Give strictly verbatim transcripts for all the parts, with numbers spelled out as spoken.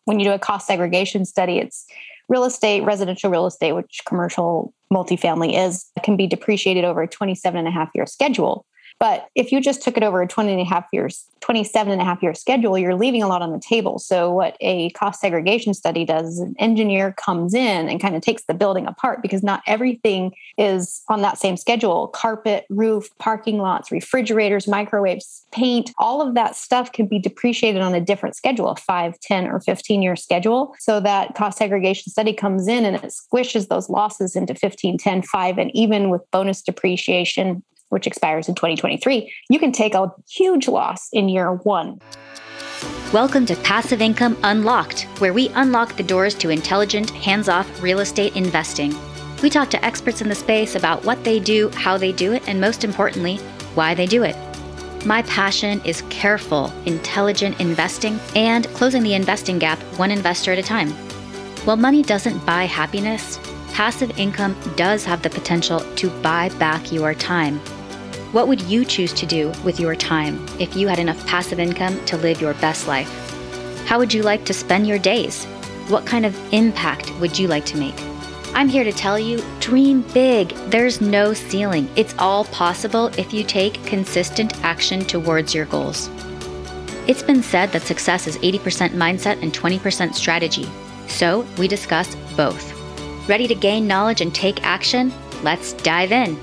when you do a cost segregation study, it's real estate, residential real estate, which commercial multifamily is, can be depreciated over a twenty-seven and a half year schedule. But if you just took it over a twenty and a half years, twenty-seven and a half year schedule, you're leaving a lot on the table. So what a cost segregation study does is an engineer comes in and kind of takes the building apart, because not everything is on that same schedule. Carpet, roof, parking lots, refrigerators, microwaves, paint, all of that stuff can be depreciated on a different schedule, a five, ten, or fifteen year schedule. So that cost segregation study comes in and it squishes those losses into fifteen, ten, five, and even with bonus depreciation, which expires in twenty twenty-three, you can take a huge loss in year one. Welcome to Passive Income Unlocked, where we unlock the doors to intelligent, hands-off real estate investing. We talk to experts in the space about what they do, how they do it, and most importantly, why they do it. My passion is careful, intelligent investing and closing the investing gap one investor at a time. While money doesn't buy happiness, passive income does have the potential to buy back your time. What would you choose to do with your time if you had enough passive income to live your best life? How would you like to spend your days? What kind of impact would you like to make? I'm here to tell you, dream big. There's no ceiling. It's all possible if you take consistent action towards your goals. It's been said that success is eighty percent mindset and twenty percent strategy. So we discuss both. Ready to gain knowledge and take action? Let's dive in.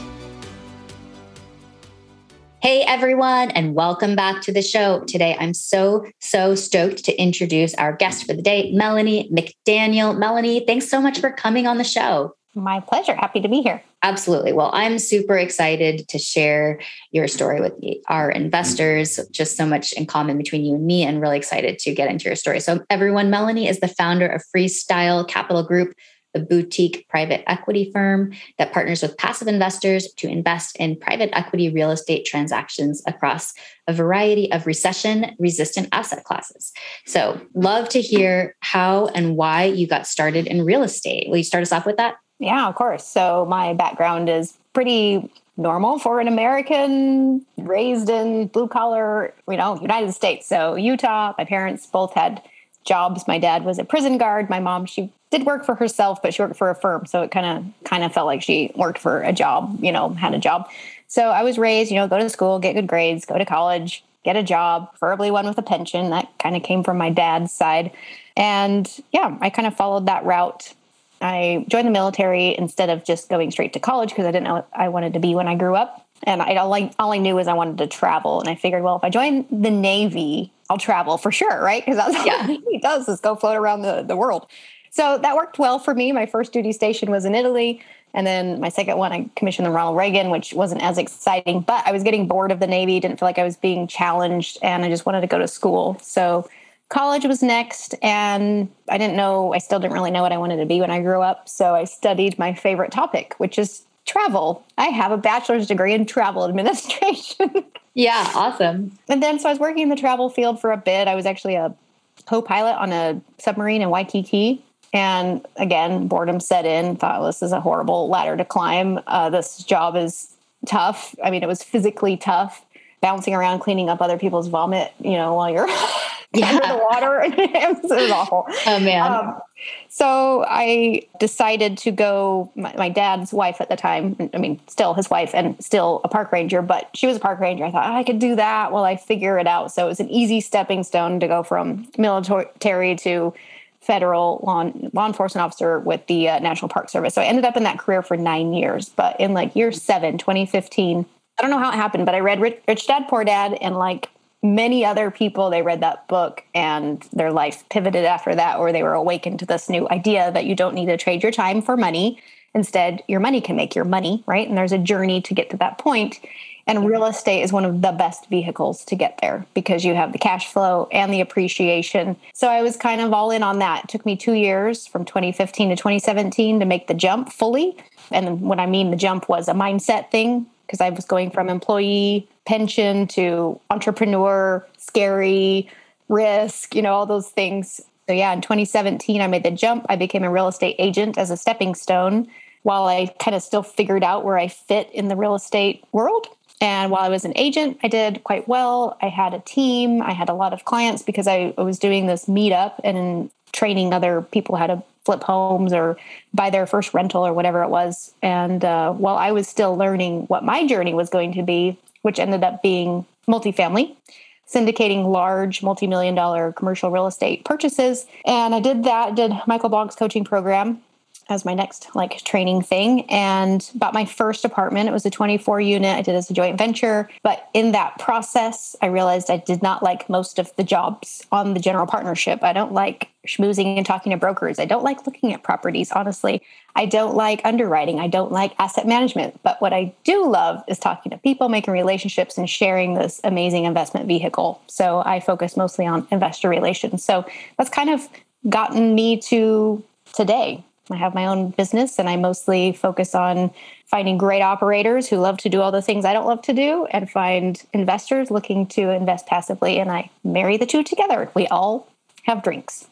Hey everyone, and welcome back to the show. Today, I'm so, so stoked to introduce our guest for the day, Melanie McDaniel. Melanie, thanks so much for coming on the show. My pleasure. Happy to be here. Absolutely. Well, I'm super excited to share your story with our investors. Just so much in common between you and me, and really excited to get into your story. So everyone, Melanie is the founder of Freestyle Capital Group, a boutique private equity firm that partners with passive investors to invest in private equity real estate transactions across a variety of recession-resistant asset classes. So love to hear how and why you got started in real estate. Will you start us off with that? Yeah, of course. So my background is pretty normal for an American raised in blue collar, you know, United States. So Utah, my parents both had jobs. My dad was a prison guard. My mom, she did work for herself, but she worked for a firm. So it kind of kind of felt like she worked for a job, you know, had a job. So I was raised, you know, go to school, get good grades, go to college, get a job, preferably one with a pension. That kind of came from my dad's side. And yeah, I kind of followed that route. I joined the military instead of just going straight to college because I didn't know what I wanted to be when I grew up. And I all, I all I knew was I wanted to travel. And I figured, well, if I join the Navy, I'll travel for sure, right? Because that's all yeah. he does is go float around the, the world. So that worked well for me. My first duty station was in Italy. And then my second one, I commissioned in Ronald Reagan, which wasn't as exciting. But I was getting bored of the Navy, didn't feel like I was being challenged, and I just wanted to go to school. So college was next. And I didn't know, I still didn't really know what I wanted to be when I grew up. So I studied my favorite topic, which is travel. I have a bachelor's degree in travel administration. Yeah, awesome. And then so I was working in the travel field for a bit. I was actually a co-pilot on a submarine in Waikiki. And again, boredom set in, thought, well, this is a horrible ladder to climb. Uh, this job is tough. I mean, it was physically tough, bouncing around, cleaning up other people's vomit, you know, while you're yeah. under the water. It was, it was awful. Oh, man. Um, so I decided to go, my, my dad's wife at the time, I mean, still his wife and still a park ranger, but she was a park ranger. I thought, oh, I could do that while I figure it out. So it was an easy stepping stone to go from military to federal law, law enforcement officer with the uh, National Park Service. So I ended up in that career for nine years. But in like year seven, twenty fifteen, I don't know how it happened, but I read Rich, Rich Dad, Poor Dad, and like many other people, they read that book and their life pivoted after that, or they were awakened to this new idea that you don't need to trade your time for money. Instead, your money can make your money, right? And there's a journey to get to that point. And real estate is one of the best vehicles to get there because you have the cash flow and the appreciation. So I was kind of all in on that. It took me two years from twenty fifteen to twenty seventeen to make the jump fully. And what I mean the jump was a mindset thing because I was going from employee pension to entrepreneur, scary, risk, you know, all those things. So yeah, in twenty seventeen, I made the jump. I became a real estate agent as a stepping stone while I kind of still figured out where I fit in the real estate world. And while I was an agent, I did quite well. I had a team. I had a lot of clients because I, I was doing this meetup and training other people how to flip homes or buy their first rental or whatever it was. And uh, while I was still learning what my journey was going to be, which ended up being multifamily, syndicating large multi-million dollar commercial real estate purchases. And I did that, did Michael Blank's coaching program as my next like training thing, and bought my first apartment. It was a twenty-four unit. I did it as a joint venture. But in that process, I realized I did not like most of the jobs on the general partnership. I don't like schmoozing and talking to brokers. I don't like looking at properties, honestly. I don't like underwriting. I don't like asset management. But what I do love is talking to people, making relationships, and sharing this amazing investment vehicle. So I focus mostly on investor relations. So that's kind of gotten me to today. I have my own business and I mostly focus on finding great operators who love to do all the things I don't love to do and find investors looking to invest passively. And I marry the two together. We all have drinks.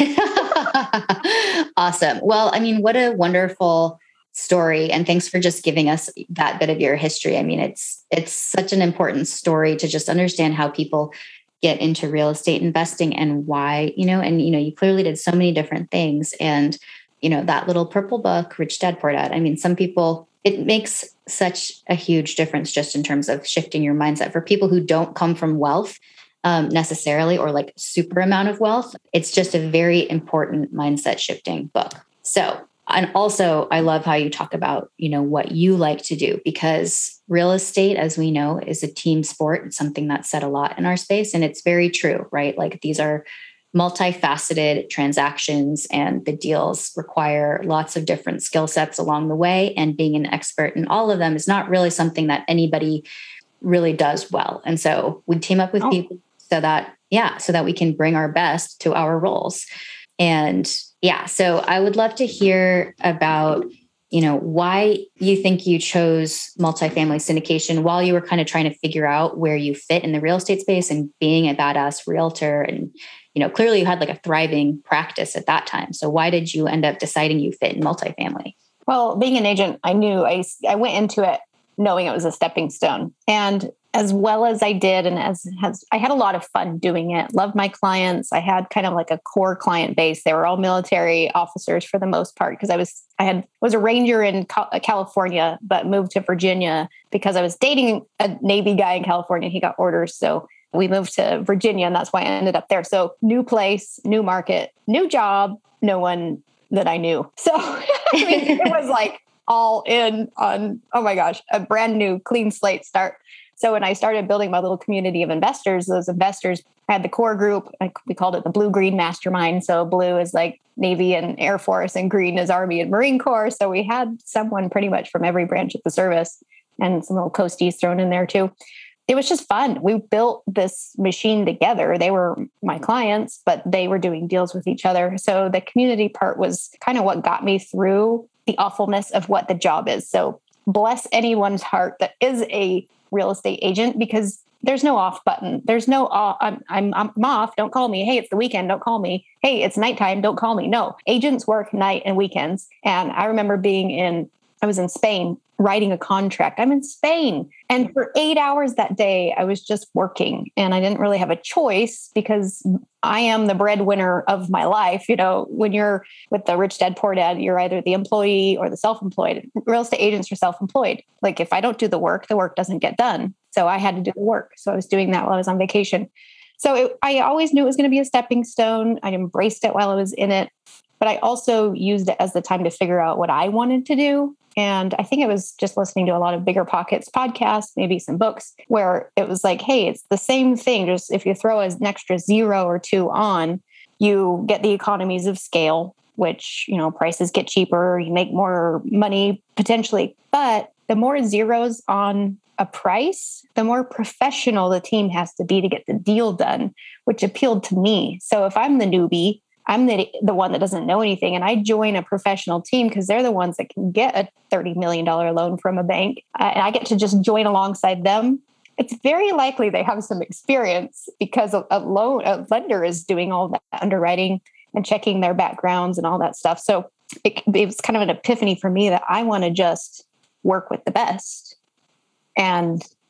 Awesome. Well, I mean, what a wonderful story. And thanks for just giving us that bit of your history. I mean, it's, it's such an important story to just understand how people get into real estate investing and why, you know, and, you know, you clearly did so many different things. And you know, that little purple book, Rich Dad, Poor Dad. I mean, some people, it makes such a huge difference just in terms of shifting your mindset for people who don't come from wealth um, necessarily, or like super amount of wealth. It's just a very important mindset shifting book. So, and also I love how you talk about, you know, what you like to do, because real estate, as we know, is a team sport. It's something that's said a lot in our space. And it's very true, right? Like these are multifaceted transactions and the deals require lots of different skill sets along the way. And being an expert in all of them is not really something that anybody really does well. And so we team up with oh. people so that, yeah, so that we can bring our best to our roles. And yeah, so I would love to hear about, you know, why you think you chose multifamily syndication while you were kind of trying to figure out where you fit in the real estate space and being a badass realtor. And you know, clearly you had like a thriving practice at that time. So why did you end up deciding you fit in multifamily? Well, being an agent, I knew I, I went into it knowing it was a stepping stone. And as well as I did, and as has, I had a lot of fun doing it. Loved my clients. I had kind of like a core client base. They were all military officers for the most part, because I was, I had, was a ranger in California, but moved to Virginia because I was dating a Navy guy in California. He got orders. So we moved to Virginia, and that's why I ended up there. So new place, new market, new job, no one that I knew. So I mean, it was like all in on, oh my gosh, a brand new clean slate start. So when I started building my little community of investors, those investors had the core group, like we called it the blue green mastermind. So blue is like Navy and Air Force, and green is Army and Marine Corps. So we had someone pretty much from every branch of the service, and some little coasties thrown in there too. It was just fun. We built this machine together. They were my clients, but they were doing deals with each other. So the community part was kind of what got me through the awfulness of what the job is. So bless anyone's heart that is a real estate agent, because there's no off button. There's no, off, I'm, I'm, I'm off. Don't call me. Hey, it's the weekend. Don't call me. Hey, it's nighttime. Don't call me. No, agents work night and weekends. And I remember being in, I was in Spain writing a contract. I'm in Spain. And for eight hours that day, I was just working, and I didn't really have a choice because I am the breadwinner of my life. You know, when you're with the Rich Dad, Poor Dad, you're either the employee or the self-employed. Real estate agents are self-employed. Like if I don't do the work, the work doesn't get done. So I had to do the work. So I was doing that while I was on vacation. So it, I always knew it was going to be a stepping stone. I embraced it while I was in it, but I also used it as the time to figure out what I wanted to do. And I think it was just listening to a lot of Bigger Pockets podcasts, maybe some books, where it was like, hey, it's the same thing. Just if you throw an extra zero or two on, you get the economies of scale, which, you know, prices get cheaper, you make more money potentially. But the more zeros on a price, the more professional the team has to be to get the deal done, which appealed to me. So if I'm the newbie, I'm the, the one that doesn't know anything, and I join a professional team because they're the ones that can get a thirty million dollars loan from a bank, uh, and I get to just join alongside them. It's very likely they have some experience because a, a loan a lender is doing all that underwriting and checking their backgrounds and all that stuff. So it, it was kind of an epiphany for me that I want to just work with the best. And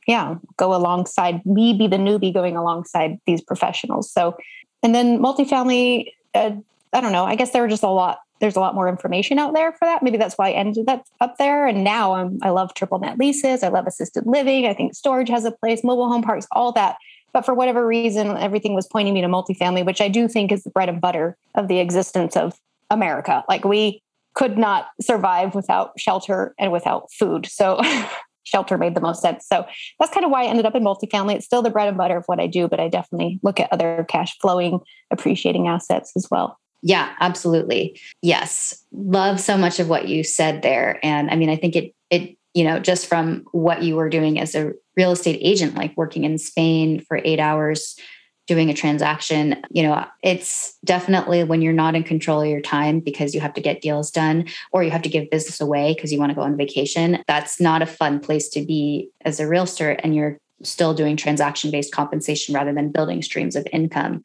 yeah, go alongside me, be the newbie going alongside these professionals. So, and then multifamily, uh, I don't know, I guess there were just a lot, there's a lot more information out there for that. Maybe that's why I ended up up there. And now I'm, I love triple net leases. I love assisted living. I think storage has a place, mobile home parks, all that. But for whatever reason, everything was pointing me to multifamily, which I do think is the bread and butter of the existence of America. Like we could not survive without shelter and without food. So shelter made the most sense. So that's kind of why I ended up in multifamily. It's still the bread and butter of what I do, but I definitely look at other cash flowing, appreciating assets as well. Yeah, absolutely. Yes. Love so much of what you said there. And I mean, I think it, it, you know, just from what you were doing as a real estate agent, like working in Spain for eight hours, doing a transaction, you know, it's definitely when you're not in control of your time because you have to get deals done or you have to give business away because you want to go on vacation. That's not a fun place to be as a realtor, and you're still doing transaction-based compensation rather than building streams of income.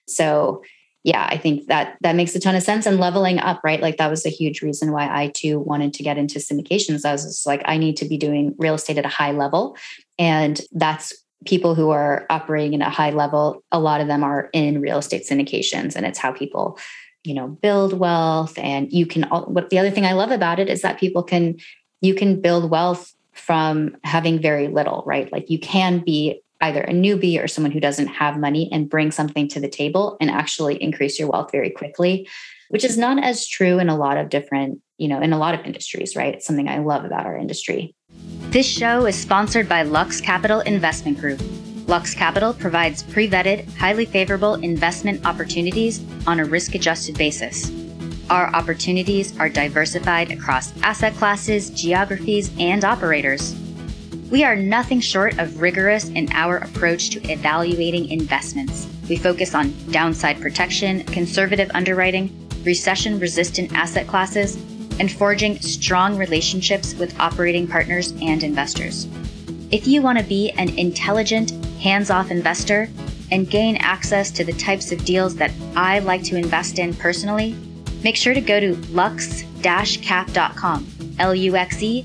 So yeah, I think that that makes a ton of sense. And leveling up, right? Like that was a huge reason why I too wanted to get into syndications. I was just like, I need to be doing real estate at a high level. And that's people who are operating in a high level. A lot of them are in real estate syndications, and it's how people, you know, build wealth. And you can, what the other thing I love about it is that people can, you can build wealth from having very little, right? Like you can be either a newbie or someone who doesn't have money and bring something to the table and actually increase your wealth very quickly, which is not as true in a lot of different, you know, in a lot of industries, right? It's something I love about our industry. This show is sponsored by Lux Capital Investment Group. Lux Capital provides pre-vetted, highly favorable investment opportunities on a risk-adjusted basis. Our opportunities are diversified across asset classes, geographies, and operators. We are nothing short of rigorous in our approach to evaluating investments. We focus on downside protection, conservative underwriting, recession-resistant asset classes, and forging strong relationships with operating partners and investors. If you want to be an intelligent, hands-off investor and gain access to the types of deals that I like to invest in personally, make sure to go to lux dash cap dot com, L U X E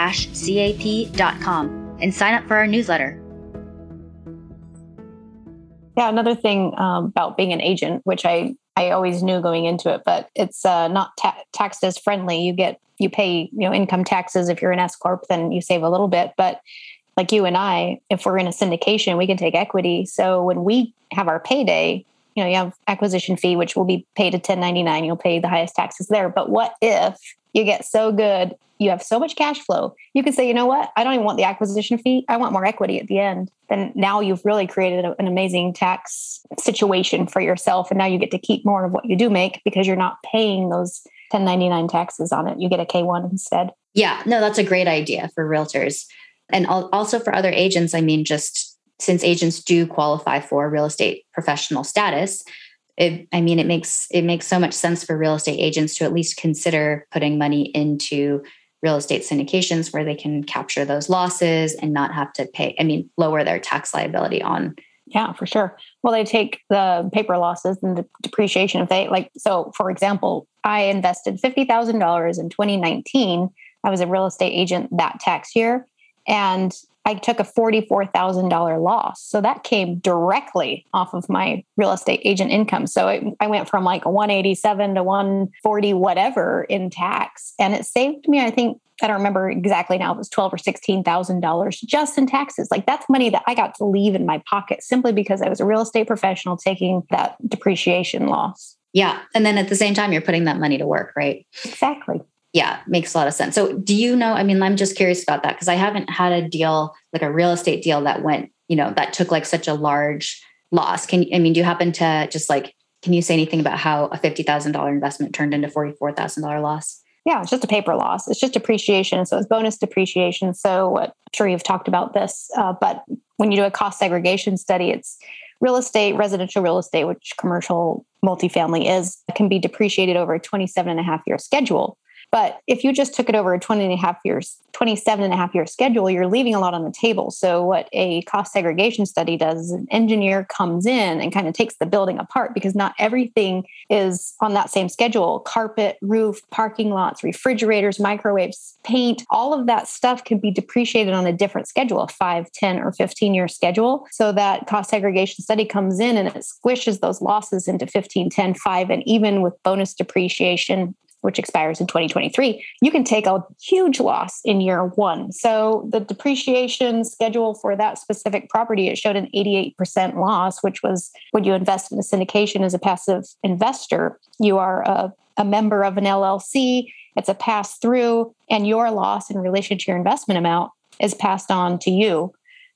C A P dot com, and sign up for our newsletter. Yeah, another thing um, about being an agent, which I, I always knew going into it, but it's uh, not ta- taxed as friendly. You get, you pay, you know, income taxes. If you're an S corp, then you save a little bit. But like you and I, if we're in a syndication, we can take equity. So when we have our payday, you know, you have acquisition fee, which will be paid a ten ninety-nine. You'll pay the highest taxes there. But what if you get so good, you have so much cash flow, you can say, you know what, I don't even want the acquisition fee. I want more equity at the end. Then now you've really created a, an amazing tax situation for yourself. And now you get to keep more of what you do make because you're not paying those ten ninety-nine taxes on it. You get a K one instead. Yeah, no, that's a great idea for realtors. And also for other agents. I mean, just since agents do qualify for real estate professional status, It, I mean, it makes it makes so much sense for real estate agents to at least consider putting money into real estate syndications where they can capture those losses and not have to pay, I mean, lower their tax liability on. Yeah, for sure. Well, they take the paper losses and the depreciation. If they like, so for example, I invested fifty thousand dollars in twenty nineteen. I was a real estate agent that tax year, and I took a forty-four thousand dollars loss. So that came directly off of my real estate agent income. So it, I went from like a one eighty-seven to one forty, whatever in tax. And it saved me, I think, I don't remember exactly now, it was twelve or sixteen thousand dollars just in taxes. Like that's money that I got to leave in my pocket simply because I was a real estate professional taking that depreciation loss. Yeah. And then at the same time, you're putting that money to work, right? Exactly. Yeah, makes a lot of sense. So do you know, I mean, I'm just curious about that because I haven't had a deal, like a real estate deal that went, you know, that took like such a large loss. Can you, I mean, do you happen to just like, can you say anything about how a fifty thousand dollars investment turned into forty-four thousand dollars loss? Yeah, it's just a paper loss. It's just depreciation. So it's bonus depreciation. So what, I'm sure you've talked about this, uh, but when you do a cost segregation study, it's real estate, residential real estate, which commercial multifamily is, can be depreciated over a twenty-seven and a half year schedule. But if you just took it over a twenty and a half years, twenty-seven and a half year schedule, you're leaving a lot on the table. So what a cost segregation study does is an engineer comes in and kind of takes the building apart, because not everything is on that same schedule. Carpet, roof, parking lots, refrigerators, microwaves, paint, all of that stuff can be depreciated on a different schedule, a five, ten, or fifteen year schedule. So that cost segregation study comes in and it squishes those losses into fifteen, ten, five, and even with bonus depreciation, which expires in twenty twenty-three, you can take a huge loss in year one. So the depreciation schedule for that specific property, it showed an eighty-eight percent loss, which was when you invest in a syndication as a passive investor, you are a, a member of an L L C, it's a pass through, and your loss in relation to your investment amount is passed on to you.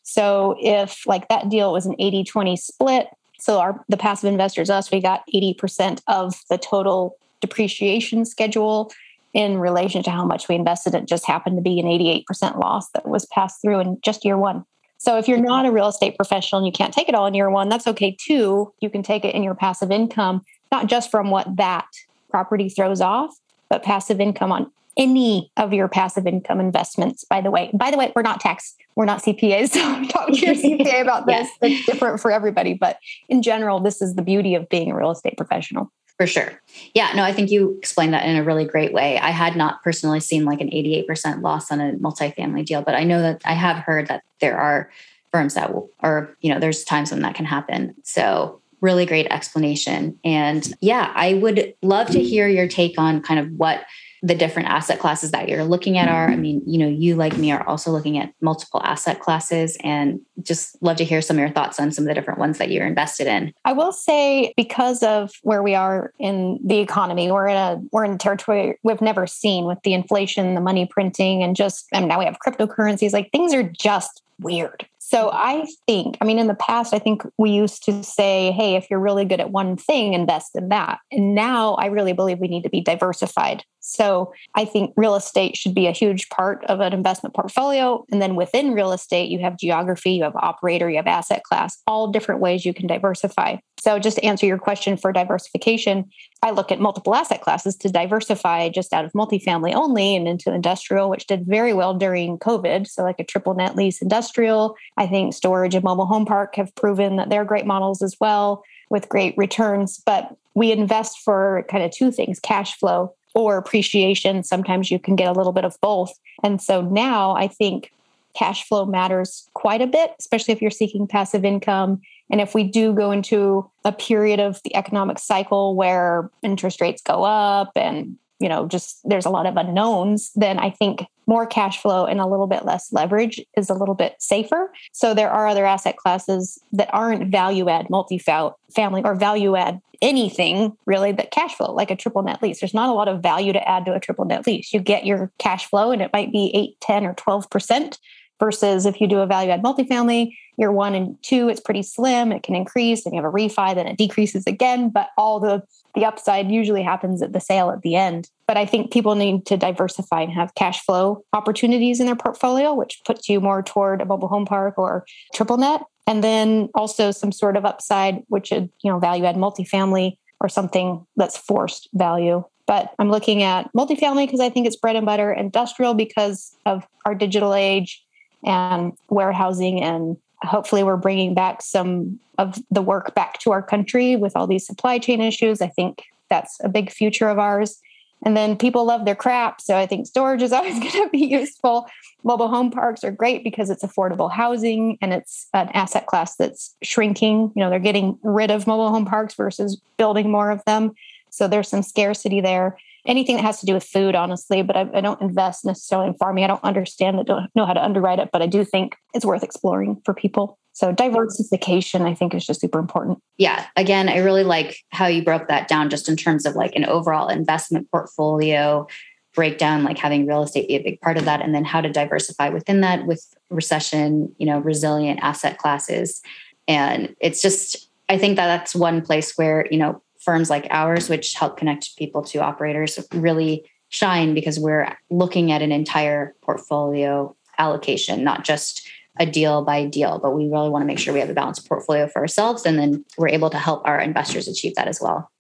So if like that deal was an eighty twenty split, so our the passive investors, us, we got eighty percent of the total depreciation schedule in relation to how much we invested. It just happened to be an eighty-eight percent loss that was passed through in just year one. So if you're not a real estate professional and you can't take it all in year one, that's okay too. You can take it in your passive income, not just from what that property throws off, but passive income on any of your passive income investments. By the way, by the way, we're not tax, we're not C P As. So talk to your C P A about this. Yeah. It's different for everybody. But in general, this is the beauty of being a real estate professional. For sure. Yeah, no, I think you explained that in a really great way. I had not personally seen like an eighty-eight percent loss on a multifamily deal, but I know that I have heard that there are firms that will, or, you know, there's times when that can happen. So really great explanation. And yeah, I would love to hear your take on kind of what the different asset classes that you're looking at are. I mean, you know, you like me are also looking at multiple asset classes, and just love to hear some of your thoughts on some of the different ones that you're invested in. I will say, because of where we are in the economy, we're in a we're in a territory we've never seen with the inflation, the money printing, and just and now we have cryptocurrencies. Like, things are just weird. So I think, I mean, in the past, I think we used to say, hey, if you're really good at one thing, invest in that. And now I really believe we need to be diversified. So I think real estate should be a huge part of an investment portfolio. And then within real estate, you have geography, you have operator, you have asset class, all different ways you can diversify. So just to answer your question for diversification, I look at multiple asset classes to diversify just out of multifamily only and into industrial, which did very well during COVID. So like a triple net lease industrial. I think storage and mobile home park have proven that they're great models as well with great returns. But we invest for kind of two things, cash flow or appreciation. Sometimes you can get a little bit of both. And so now I think cash flow matters quite a bit, especially if you're seeking passive income. And if we do go into a period of the economic cycle where interest rates go up and, you know, just there's a lot of unknowns, then I think more cash flow and a little bit less leverage is a little bit safer. So there are other asset classes that aren't value add multifamily or value add anything really, but cash flow, like a triple net lease. There's not a lot of value to add to a triple net lease. You get your cash flow and it might be eight, ten, or twelve percent. Versus if you do a value add multifamily, year one and two, it's pretty slim. It can increase, and you have a refi, then it decreases again. But all the, the upside usually happens at the sale at the end. But I think people need to diversify and have cash flow opportunities in their portfolio, which puts you more toward a mobile home park or triple net. And then also some sort of upside, which is, you know, value add multifamily or something that's forced value. But I'm looking at multifamily because I think it's bread and butter, industrial because of our digital age, and warehousing, and hopefully we're bringing back some of the work back to our country with all these supply chain issues. I think that's a big future of ours. And then people love their crap, so I think storage is always going to be useful. Mobile home parks are great because it's affordable housing and it's an asset class that's shrinking. You know, they're getting rid of mobile home parks versus building more of them. So there's some scarcity there. Anything that has to do with food, honestly, but I, I don't invest necessarily in farming. I don't understand it, don't know how to underwrite it, but I do think it's worth exploring for people. So diversification, I think, is just super important. Yeah. Again, I really like how you broke that down just in terms of like an overall investment portfolio breakdown, like having real estate be a big part of that, and then how to diversify within that with recession, you know, resilient asset classes. And it's just, I think that that's one place where, you know, firms like ours, which help connect people to operators, really shine because we're looking at an entire portfolio allocation, not just a deal by deal, but we really want to make sure we have a balanced portfolio for ourselves. And then we're able to help our investors achieve that as well.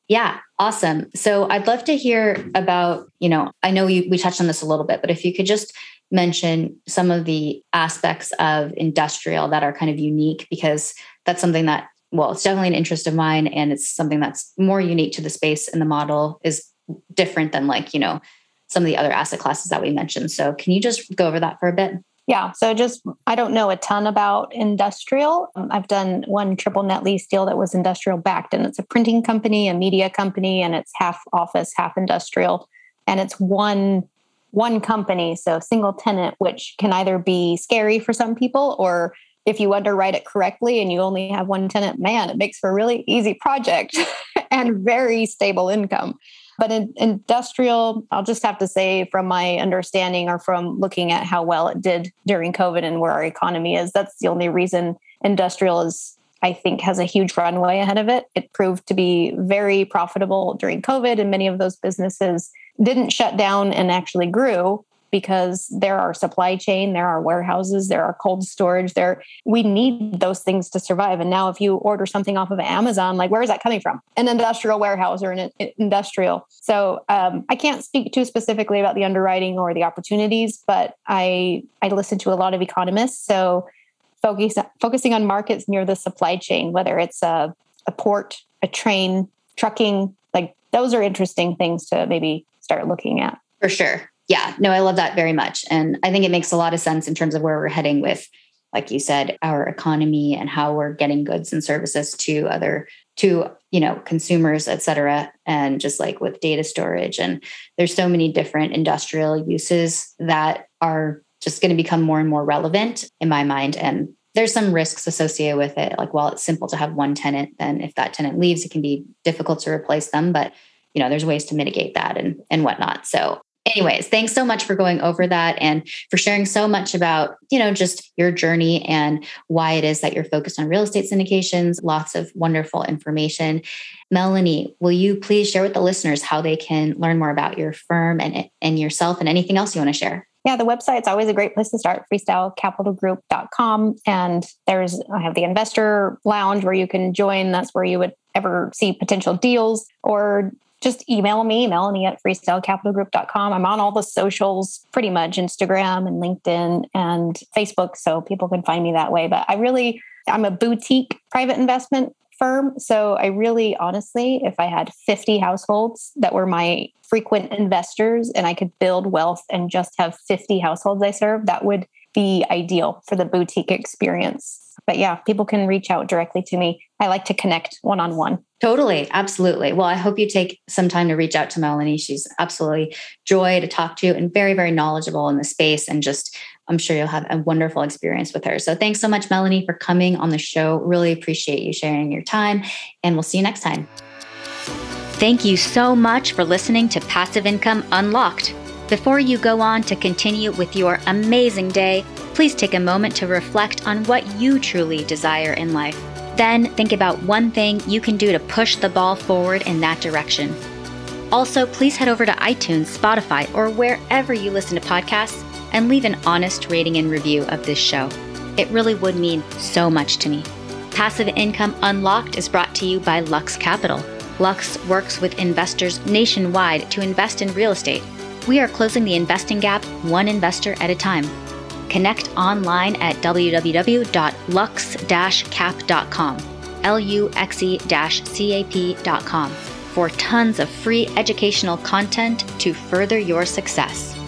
Yeah, awesome. So I'd love to hear about, you know, I know you, we touched on this a little bit, but if you could just mention some of the aspects of industrial that are kind of unique, because that's something that, well, it's definitely an interest of mine. And it's something that's more unique to the space, and the model is different than like, you know, some of the other asset classes that we mentioned. So can you just go over that for a bit? Yeah. So just, I don't know a ton about industrial. Um, I've done one triple net lease deal that was industrial backed, and it's a printing company, a media company, and it's half office, half industrial. And it's one, one company. So single tenant, which can either be scary for some people, or if you underwrite it correctly and you only have one tenant, man, it makes for a really easy project and very stable income. But in industrial, I'll just have to say from my understanding, or from looking at how well it did during COVID and where our economy is, that's the only reason industrial is, I think, has a huge runway ahead of it. It proved to be very profitable during COVID, and many of those businesses didn't shut down and actually grew, because there are supply chain, there are warehouses, there are cold storage, there, we need those things to survive. And now if you order something off of Amazon, like, where is that coming from? An industrial warehouse or an industrial. So um, I can't speak too specifically about the underwriting or the opportunities, but I, I listen to a lot of economists. So focus, focusing on markets near the supply chain, whether it's a, a port, a train, trucking, like those are interesting things to maybe start looking at. For sure. Yeah, no, I love that very much. And I think it makes a lot of sense in terms of where we're heading with, like you said, our economy and how we're getting goods and services to other, to, you know, consumers, et cetera. And just like with data storage, and there's so many different industrial uses that are just going to become more and more relevant in my mind. And there's some risks associated with it. Like, while it's simple to have one tenant, then if that tenant leaves, it can be difficult to replace them. But, you know, there's ways to mitigate that and, and whatnot. So anyways, thanks so much for going over that and for sharing so much about, you know, just your journey and why it is that you're focused on real estate syndications. Lots of wonderful information. Melanie, will you please share with the listeners how they can learn more about your firm and, and yourself, and anything else you want to share? Yeah, the website's always a great place to start, freestyle capital group dot com. And there's, I have the investor lounge where you can join. That's where you would ever see potential deals, or just email me, Melanie at freestyle capital group dot com. I'm on all the socials, pretty much Instagram and LinkedIn and Facebook, so people can find me that way. But I really, I'm a boutique private investment firm. So I really, honestly, if I had fifty households that were my frequent investors and I could build wealth and just have fifty households I serve, that would be ideal for the boutique experience. But yeah, people can reach out directly to me. I like to connect one-on-one. Totally. Absolutely. Well, I hope you take some time to reach out to Melanie. She's absolutely joy to talk to and very, very knowledgeable in the space. And just, I'm sure you'll have a wonderful experience with her. So thanks so much, Melanie, for coming on the show. Really appreciate you sharing your time, and we'll see you next time. Thank you so much for listening to Passive Income Unlocked. Before you go on to continue with your amazing day, please take a moment to reflect on what you truly desire in life. Then think about one thing you can do to push the ball forward in that direction. Also, please head over to iTunes, Spotify, or wherever you listen to podcasts and leave an honest rating and review of this show. It really would mean so much to me. Passive Income Unlocked is brought to you by Lux Capital. Lux works with investors nationwide to invest in real estate. We are closing the investing gap one investor at a time. Connect online at w w w dot lux dash cap dot com, L U X E C A P dot com, for tons of free educational content to further your success.